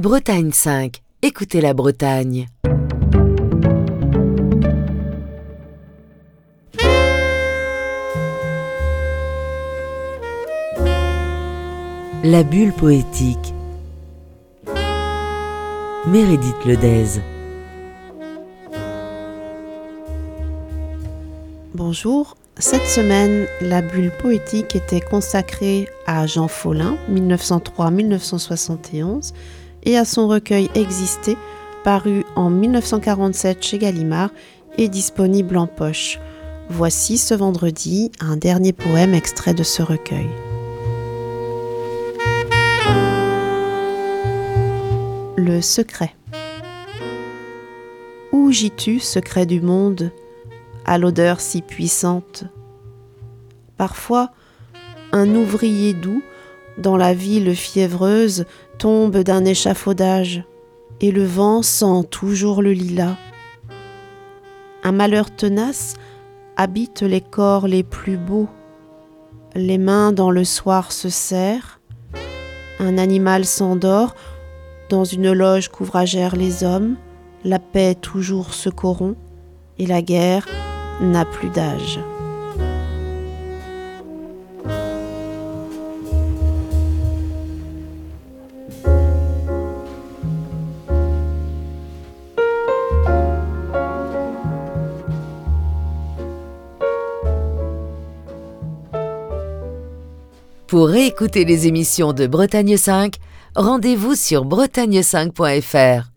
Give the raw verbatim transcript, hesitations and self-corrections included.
Bretagne cinq, écoutez la Bretagne. La bulle poétique. Meredith Ledez. Bonjour, cette semaine, la bulle poétique était consacrée à Jean Follain, mille neuf cent trois à mille neuf cent soixante et onze, et à son recueil Exister, paru en mille neuf cent quarante-sept chez Gallimard et disponible en poche. Voici ce vendredi un dernier poème extrait de ce recueil. Le secret. Où gis-tu, secret du monde, à l'odeur si puissante? Parfois, un ouvrier doux, dans la ville fiévreuse, tombe d'un échafaudage, et le vent sent toujours le lilas. Un malheur tenace habite les corps les plus beaux. Les mains dans le soir se serrent, un animal s'endort, dans une loge qu'ouvragèrent les hommes, la paix toujours se corrompt, et la guerre n'a plus d'âge. Pour réécouter les émissions de Bretagne cinq, rendez-vous sur bretagne cinq point f r.